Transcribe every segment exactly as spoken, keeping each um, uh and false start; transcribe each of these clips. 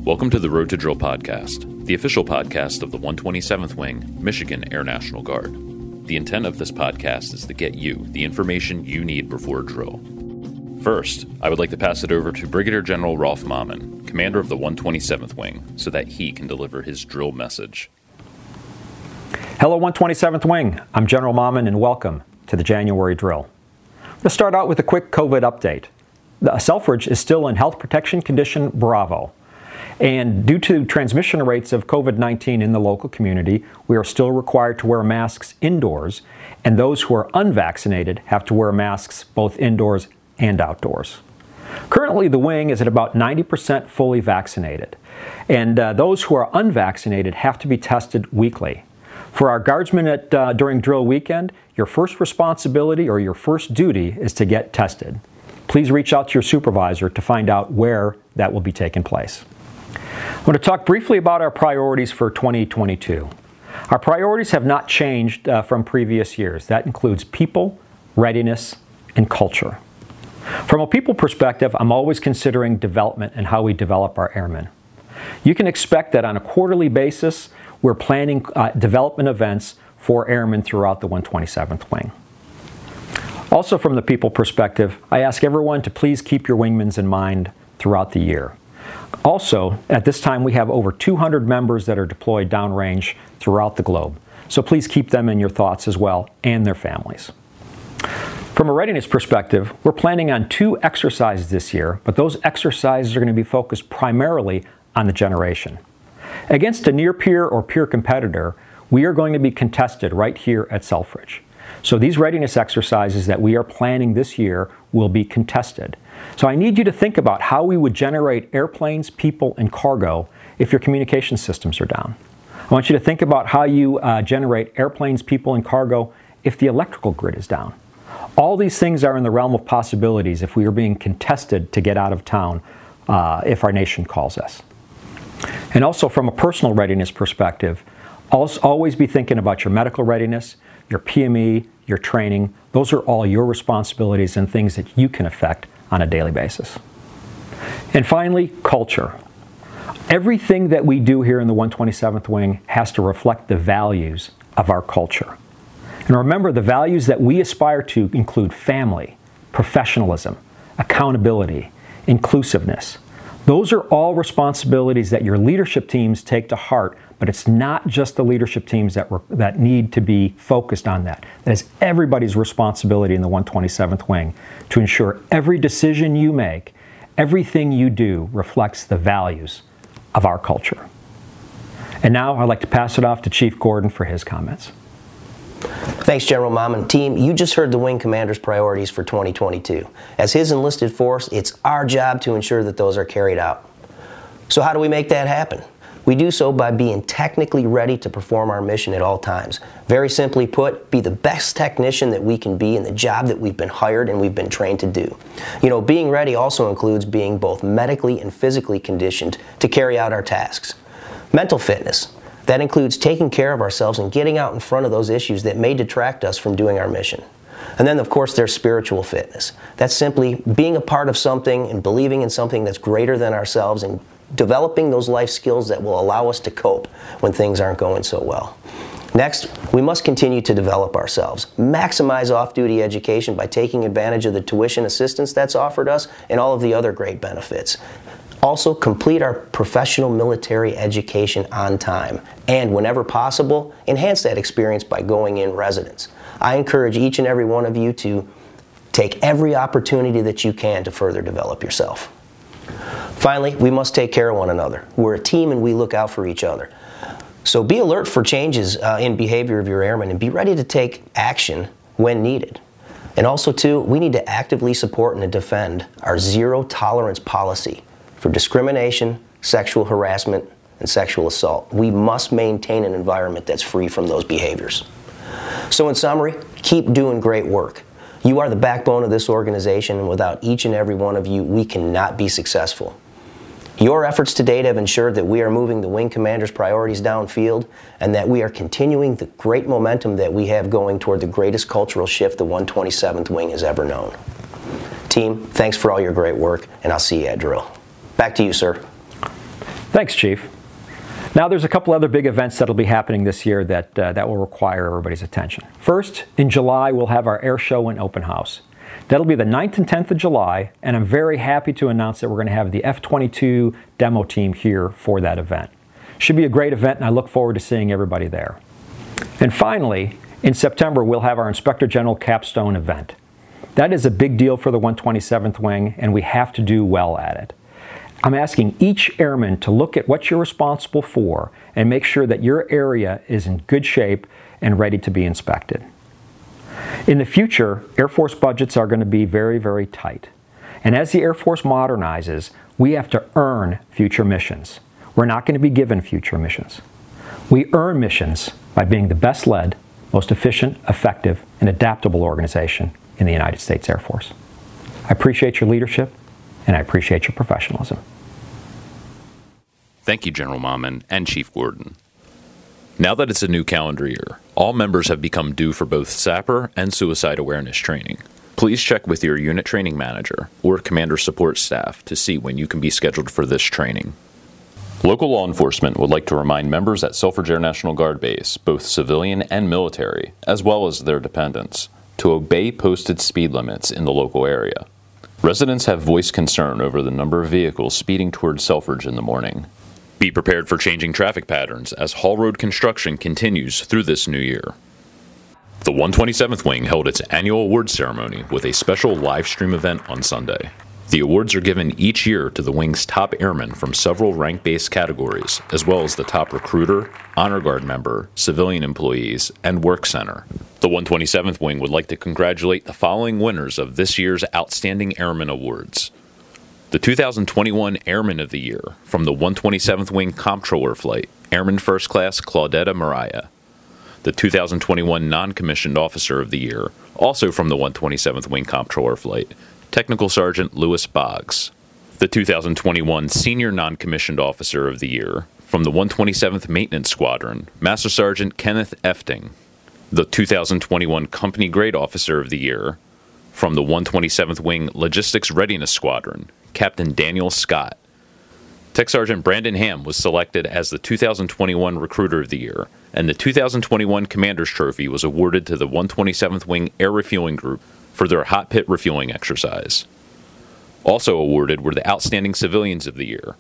Welcome to the Road to Drill podcast, the official podcast of the one twenty-seventh Wing, Michigan Air National Guard. The intent of this podcast is to get you the information you need before drill. First, I would like to pass it over to Brigadier General Rolf Mammen, commander of the one twenty-seventh Wing, so that he can deliver his drill message. Hello, one twenty-seventh Wing. I'm General Mammen, and welcome to the January drill. Let's start out with a quick COVID update. The Selfridge is still in health protection condition Bravo. And due to transmission rates of COVID nineteen in the local community, we are still required to wear masks indoors, and those who are unvaccinated have to wear masks both indoors and outdoors. Currently, the wing is at about ninety percent fully vaccinated, and uh, those who are unvaccinated have to be tested weekly. For our guardsmen at, uh, during drill weekend, your first responsibility or your first duty is to get tested. Please reach out to your supervisor to find out where that will be taking place. I want to talk briefly about our priorities for twenty twenty-two. Our priorities have not changed uh, from previous years. That includes people, readiness, and culture. From a people perspective, I'm always considering development and how we develop our airmen. You can expect that on a quarterly basis, we're planning uh, development events for airmen throughout the one twenty-seventh Wing. Also from the people perspective, I ask everyone to please keep your wingmans in mind throughout the year. Also, at this time, we have over two hundred members that are deployed downrange throughout the globe. So please keep them in your thoughts as well, and their families. From a readiness perspective, we're planning on two exercises this year, but those exercises are going to be focused primarily on the generation. Against a near-peer or peer competitor, we are going to be contested right here at Selfridge. So these readiness exercises that we are planning this year will be contested. So I need you to think about how we would generate airplanes, people, and cargo if your communication systems are down. I want you to think about how you uh, generate airplanes, people, and cargo if the electrical grid is down. All these things are in the realm of possibilities if we are being contested to get out of town uh, if our nation calls us. And also from a personal readiness perspective, always be thinking about your medical readiness, your P M E, your training. Those are all your responsibilities and things that you can affect on a daily basis. And finally, culture. Everything that we do here in the one twenty-seventh Wing has to reflect the values of our culture. And remember, the values that we aspire to include family, professionalism, accountability, inclusiveness. Those are all responsibilities that your leadership teams take to heart, but it's not just the leadership teams that, were, that need to be focused on that. That is everybody's responsibility in the one twenty-seventh Wing to ensure every decision you make, everything you do reflects the values of our culture. And now I'd like to pass it off to Chief Gordon for his comments. Thanks, General Mammen. Team, you just heard the Wing Commander's priorities for twenty twenty-two. As his enlisted force, it's our job to ensure that those are carried out. So how do we make that happen? We do so by being technically ready to perform our mission at all times. Very simply put, be the best technician that we can be in the job that we've been hired and we've been trained to do. You know, being ready also includes being both medically and physically conditioned to carry out our tasks. Mental fitness. That includes taking care of ourselves and getting out in front of those issues that may detract us from doing our mission. And then, of course, there's spiritual fitness. That's simply being a part of something and believing in something that's greater than ourselves and developing those life skills that will allow us to cope when things aren't going so well. Next, we must continue to develop ourselves. Maximize off-duty education by taking advantage of the tuition assistance that's offered us and all of the other great benefits. Also, complete our professional military education on time, and whenever possible, enhance that experience by going in residence. I encourage each and every one of you to take every opportunity that you can to further develop yourself. Finally, we must take care of one another. We're a team and we look out for each other. So be alert for changes uh, in behavior of your airmen and be ready to take action when needed. And also, too, we need to actively support and defend our zero tolerance policy for discrimination, sexual harassment, and sexual assault. We must maintain an environment that's free from those behaviors. So in summary, keep doing great work. You are the backbone of this organization, and without each and every one of you, we cannot be successful. Your efforts to date have ensured that we are moving the Wing Commander's priorities downfield and that we are continuing the great momentum that we have going toward the greatest cultural shift the one twenty-seventh Wing has ever known. Team, thanks for all your great work, and I'll see you at drill. Back to you, sir. Thanks, Chief. Now there's a couple other big events that'll be happening this year that, uh, that will require everybody's attention. First, in July, we'll have our air show and open house. That'll be the ninth and tenth of July, and I'm very happy to announce that we're going to have the F twenty-two demo team here for that event. Should be a great event, and I look forward to seeing everybody there. And finally, in September, we'll have our Inspector General Capstone event. That is a big deal for the one twenty-seventh Wing, and we have to do well at it. I'm asking each airman to look at what you're responsible for and make sure that your area is in good shape and ready to be inspected. In the future, Air Force budgets are going to be very, very tight. And as the Air Force modernizes, we have to earn future missions. We're not going to be given future missions. We earn missions by being the best led, most efficient, effective, and adaptable organization in the United States Air Force. I appreciate your leadership, and I appreciate your professionalism. Thank you, General Mommen and Chief Gordon. Now that it's a new calendar year, all members have become due for both SAPR and suicide awareness training. Please check with your unit training manager or commander support staff to see when you can be scheduled for this training. Local law enforcement would like to remind members at Selfridge Air National Guard Base, both civilian and military, as well as their dependents, to obey posted speed limits in the local area. Residents have voiced concern over the number of vehicles speeding towards Selfridge in the morning. Be prepared for changing traffic patterns as haul road construction continues through this new year. The one twenty-seventh Wing held its annual awards ceremony with a special live stream event on Sunday. The awards are given each year to the Wing's top airmen from several rank-based categories, as well as the top recruiter, honor guard member, civilian employees, and work center. The one twenty-seventh Wing would like to congratulate the following winners of this year's Outstanding Airman Awards. The two thousand twenty-one Airman of the Year from the one twenty-seventh Wing Comptroller Flight, Airman First Class Claudetta Mariah. The two thousand twenty-one Non-Commissioned Officer of the Year, also from the one twenty-seventh Wing Comptroller Flight, Technical Sergeant Lewis Boggs. The two thousand twenty-one Senior Non-Commissioned Officer of the Year from the one twenty-seventh Maintenance Squadron, Master Sergeant Kenneth Efting. The two thousand twenty-one Company Grade Officer of the Year from the one twenty-seventh Wing Logistics Readiness Squadron, Captain Daniel Scott. Tech Sergeant Brandon Ham was selected as the two thousand twenty-one Recruiter of the Year, and the two thousand twenty-one Commander's Trophy was awarded to the one twenty-seventh Wing Air Refueling Group for their hot pit refueling exercise. Also awarded were the Outstanding Civilians of the Year.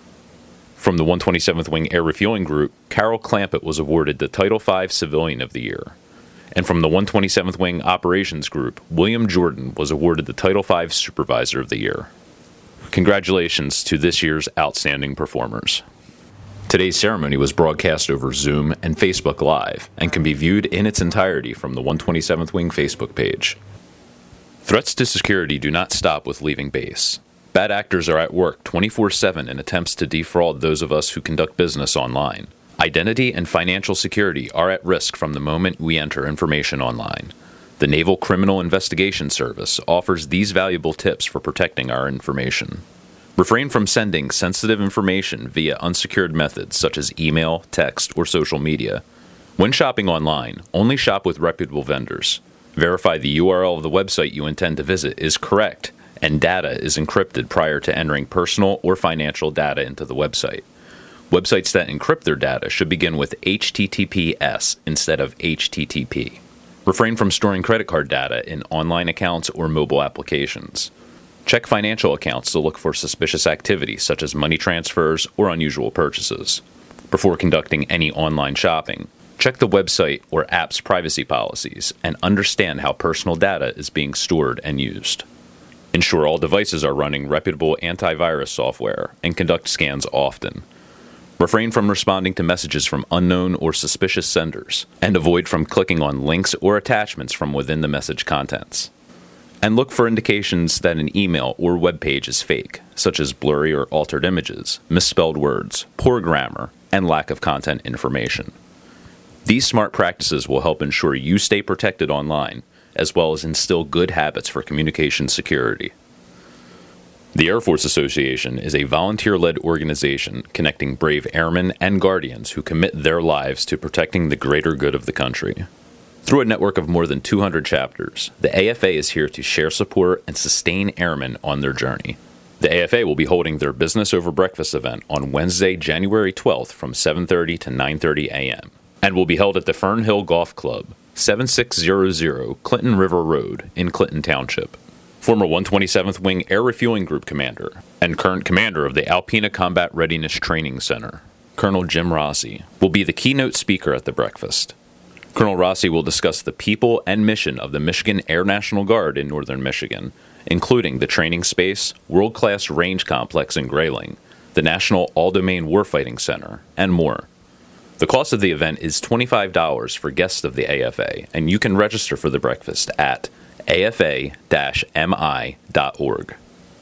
From the one twenty-seventh Wing Air Refueling Group, Carol Clampett was awarded the Title five Civilian of the Year. And from the one twenty-seventh Wing Operations Group, William Jordan was awarded the Title five Supervisor of the Year. Congratulations to this year's outstanding performers. Today's ceremony was broadcast over Zoom and Facebook Live and can be viewed in its entirety from the one twenty-seventh Wing Facebook page. Threats to security do not stop with leaving base. Bad actors are at work twenty-four seven in attempts to defraud those of us who conduct business online. Identity and financial security are at risk from the moment we enter information online. The Naval Criminal Investigation Service offers these valuable tips for protecting our information. Refrain from sending sensitive information via unsecured methods such as email, text, or social media. When shopping online, only shop with reputable vendors. Verify the U R L of the website you intend to visit is correct, and data is encrypted prior to entering personal or financial data into the website. Websites that encrypt their data should begin with H T T P S instead of H T T P. Refrain from storing credit card data in online accounts or mobile applications. Check financial accounts to look for suspicious activity such as money transfers or unusual purchases. Before conducting any online shopping, check the website or app's privacy policies and understand how personal data is being stored and used. Ensure all devices are running reputable antivirus software and conduct scans often. Refrain from responding to messages from unknown or suspicious senders, and avoid from clicking on links or attachments from within the message contents. And look for indications that an email or web page is fake, such as blurry or altered images, misspelled words, poor grammar, and lack of content information. These smart practices will help ensure you stay protected online, as well as instill good habits for communication security. The Air Force Association is a volunteer-led organization connecting brave airmen and guardians who commit their lives to protecting the greater good of the country. Through a network of more than two hundred chapters, the A F A is here to share support and sustain airmen on their journey. The A F A will be holding their Business Over Breakfast event on Wednesday, January twelfth from seven thirty to nine thirty a.m. and will be held at the Fern Hill Golf Club, seventy-six hundred Clinton River Road in Clinton Township. Former one twenty-seventh Wing Air Refueling Group Commander and current commander of the Alpena Combat Readiness Training Center, Colonel Jim Rossi, will be the keynote speaker at the breakfast. Colonel Rossi will discuss the people and mission of the Michigan Air National Guard in northern Michigan, including the training space, world-class range complex in Grayling, the National All-Domain Warfighting Center, and more. The cost of the event is twenty-five dollars for guests of the A F A, and you can register for the breakfast at A F A dash M I dot org.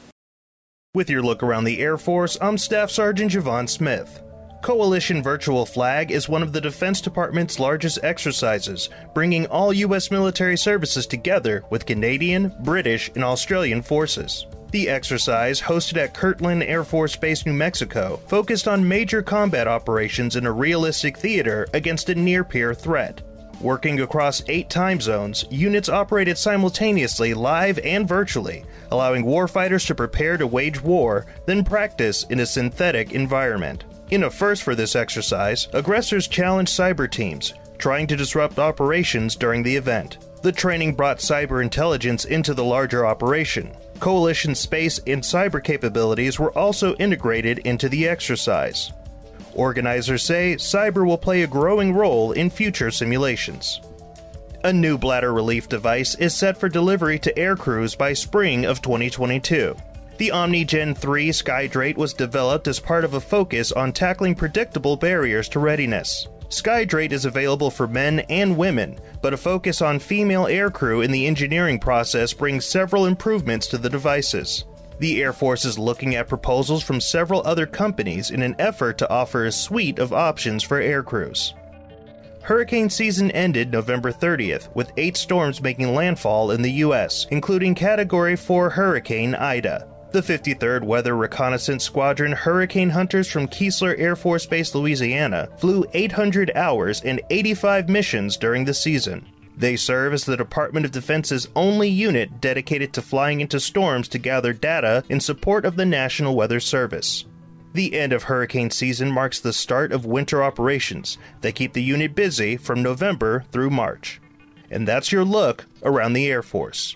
With your look around the Air Force, I'm Staff Sergeant Javon Smith. Coalition Virtual Flag is one of the Defense Department's largest exercises, bringing all U S military services together with Canadian, British, and Australian forces. The exercise, hosted at Kirtland Air Force Base, New Mexico, focused on major combat operations in a realistic theater against a near-peer threat. Working across eight time zones, units operated simultaneously live and virtually, allowing warfighters to prepare to wage war, then practice in a synthetic environment. In a first for this exercise, aggressors challenged cyber teams, trying to disrupt operations during the event. The training brought cyber intelligence into the larger operation. Coalition space and cyber capabilities were also integrated into the exercise. Organizers say cyber will play a growing role in future simulations. A new bladder relief device is set for delivery to air crews by spring of twenty twenty-two. The OmniGen three Skydrate was developed as part of a focus on tackling predictable barriers to readiness. Skydrate is available for men and women, but a focus on female aircrew in the engineering process brings several improvements to the devices. The Air Force is looking at proposals from several other companies in an effort to offer a suite of options for aircrews. Hurricane season ended November thirtieth, with eight storms making landfall in the U S, including Category four Hurricane Ida. The fifty-third Weather Reconnaissance Squadron Hurricane Hunters from Keesler Air Force Base, Louisiana, flew eight hundred hours and eighty-five missions during the season. They serve as the Department of Defense's only unit dedicated to flying into storms to gather data in support of the National Weather Service. The end of hurricane season marks the start of winter operations that keep the unit busy from November through March. And that's your look around the Air Force.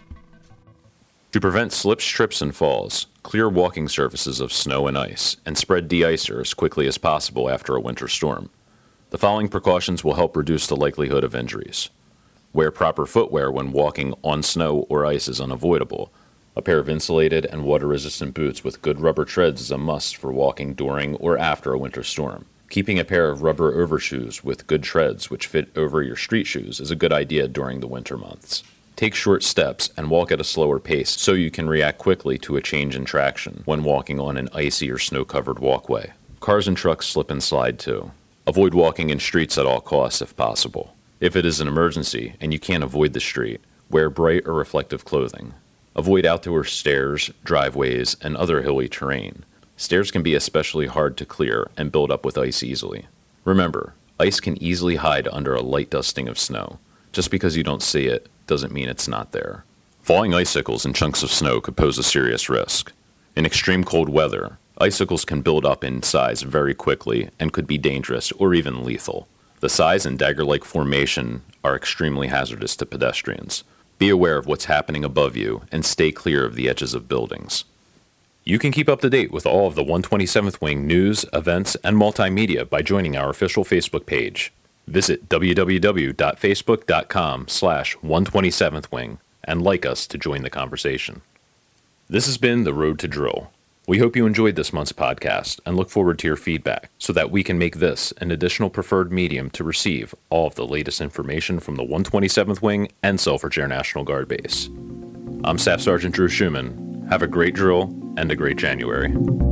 To prevent slips, trips, and falls, clear walking surfaces of snow and ice, and spread de-icer as quickly as possible after a winter storm. The following precautions will help reduce the likelihood of injuries. Wear proper footwear when walking on snow or ice is unavoidable. A pair of insulated and water-resistant boots with good rubber treads is a must for walking during or after a winter storm. Keeping a pair of rubber overshoes with good treads which fit over your street shoes is a good idea during the winter months. Take short steps and walk at a slower pace so you can react quickly to a change in traction when walking on an icy or snow-covered walkway. Cars and trucks slip and slide too. Avoid walking in streets at all costs if possible. If it is an emergency and you can't avoid the street, wear bright or reflective clothing. Avoid outdoor stairs, driveways, and other hilly terrain. Stairs can be especially hard to clear and build up with ice easily. Remember, ice can easily hide under a light dusting of snow. Just because you don't see it doesn't mean it's not there. Falling icicles and chunks of snow could pose a serious risk. In extreme cold weather, icicles can build up in size very quickly and could be dangerous or even lethal. The size and dagger-like formation are extremely hazardous to pedestrians. Be aware of what's happening above you and stay clear of the edges of buildings. You can keep up to date with all of the one twenty-seventh Wing news, events, and multimedia by joining our official Facebook page. Visit w w w dot facebook dot com slash one twenty-seventh wing and like us to join the conversation. This has been The Road to Drill. We hope you enjoyed this month's podcast and look forward to your feedback so that we can make this an additional preferred medium to receive all of the latest information from the one twenty-seventh Wing and Selfridge Air National Guard Base. I'm Staff Sergeant Drew Schumann. Have a great drill and a great January.